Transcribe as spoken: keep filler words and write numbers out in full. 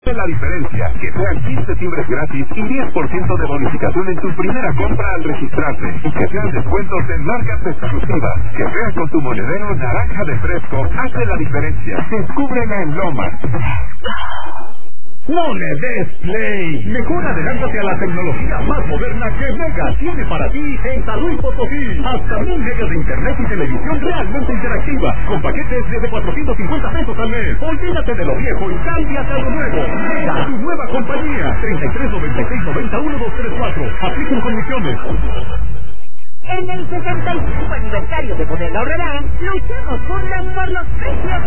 La diferencia, que sean quince timbres gratis y diez por ciento de bonificación en tu primera compra al registrarte, y que sean descuentos en marcas exclusivas, que sean con tu monedero naranja de fresco, hace la diferencia. Descúbrela en Lomas. ¡No le des play! Mejor adelántate a la tecnología más moderna que Mega tiene para ti en San Luis Potosí. Hasta mil megas de internet y televisión realmente interactiva, con paquetes desde cuatrocientos cincuenta pesos al mes. Olvídate de lo viejo y cámbiate a lo nuevo. Mega, tu nueva compañía. treinta y tres noventa y seis noventa uno dos tres cuatro. Apliquen condiciones. En el sesenta y cinco aniversario de Bodega Aurrerá, luchamos juntas por los precios